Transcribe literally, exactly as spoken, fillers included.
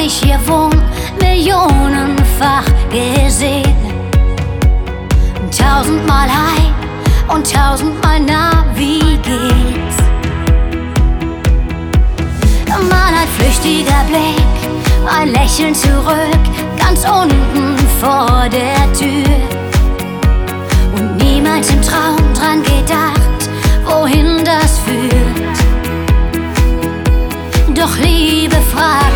ich hier wohn, millionenfach gesehen. Tausendmal hi und tausendmal na, wie geht's? Mal ein flüchtiger Blick, ein Lächeln zurück, ganz unten vor der Tür. Und niemals im Traum dran gedacht, wohin das führt. Doch Liebe fragt